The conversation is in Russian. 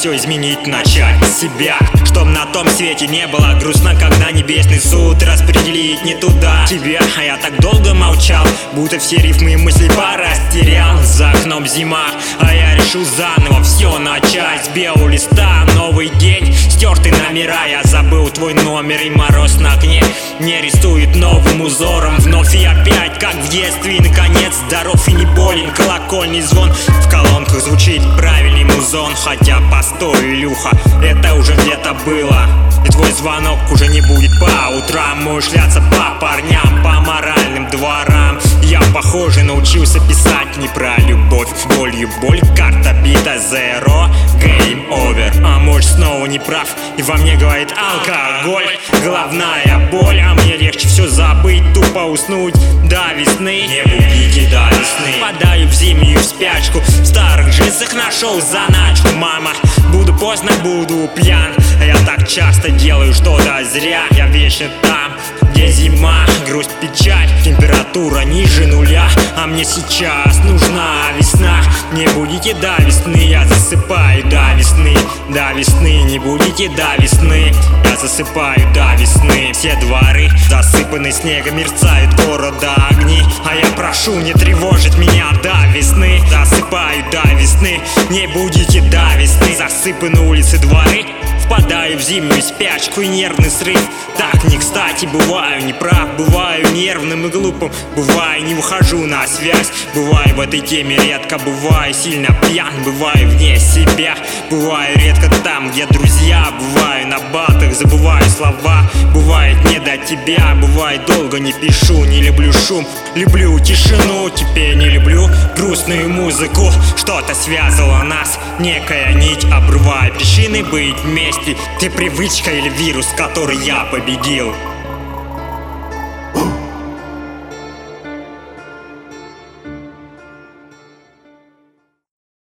все изменить, начать с себя, чтоб на том свете не было грустно, когда небесный суд распределить не туда тебя. А я так долго молчал, будто все рифмы и мысли порастерял. За окном зима, а я решил заново все начать. С белого листа новый день, стертые номера. Я забыл твой номер, и мороз на окне не рисует новым узором. Вновь и опять, как в детстве, и наконец здоров и не болен. Колокольный звон в колонках звучит правильный музон. Хотя постой, Илюха, это уже где-то было, и твой звонок уже не будет по утрам. Можешь шляться по парням, по моральным дворам. Я, похоже, научился писать не про любовь. Болью боль, карта бита, zero, game over. А может, снова не прав, и во мне говорит алкоголь. Головная боль, а мне легче все забыть, тупо уснуть до весны. Не будите до весны. Падаю в зимнюю спячку, в старых джинсах нашел заначку. Мама, буду поздно, буду пьян. Я так часто делаю что-то зря. Я вечно там, где зима, грусть, печаль, температура ниже нуля. А мне сейчас нужна весна. Не будете до весны, я засыпаю до весны. До весны, не будете до весны, я засыпаю до весны. Все дворы засыпаны снегом, мерцают города огни. А я прошу не тревожить меня до весны. Засыпаю до весны, не будете до весны. Засыпаны улицы, дворы, впадаю в зимнюю спячку и нервный срыв. Так не кстати, бываю неправ, бываю нервным и глупым, бываю не выхожу на связь, бываю в этой теме редко, бываю сильно пьян, бываю вне себя, бываю редко там, где друзья, бываю на батах, забываю слова, бывает не до тебя, бывает долго не пишу, не люблю шум, люблю тишину, теперь не люблю грустную музыку. Что-то связывало нас, некая нить, обрывая причины быть вместе. Ты привычка или вирус, который я победил?